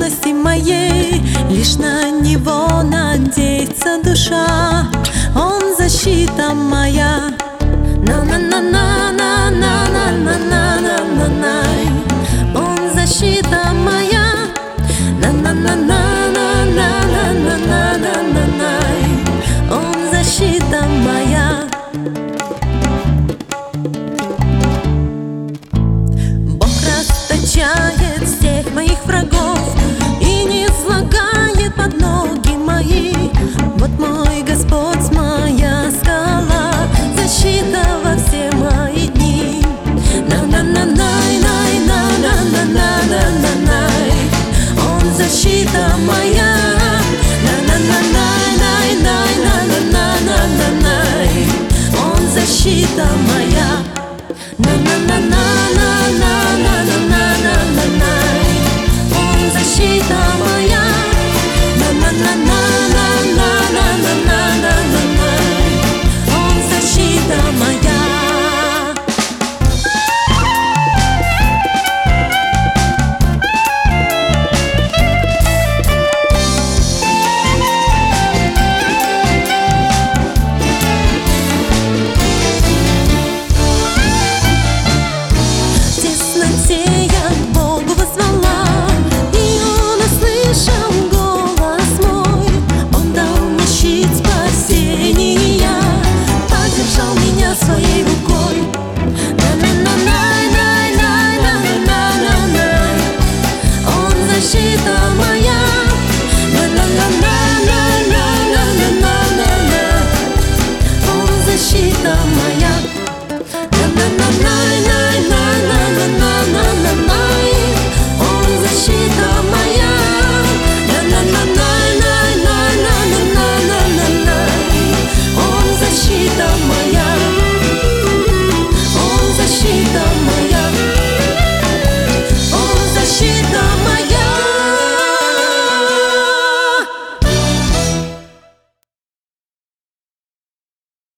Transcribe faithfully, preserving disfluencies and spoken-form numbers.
бедности моей, лишь на Него надеется душа. Он защита моя. На-на-на-на-на-на-на-на-на-на-на. Он защита моя. На-на-на-на-на-на-на-на-на-на. Он защита моя. Бог расточает всех моих врагов и не слагает под ноги мои. Вот мой Господь, моя скала, защита во все мои дни. На-на-на-най-най-на-на-на-на-на-на. Он защита моя.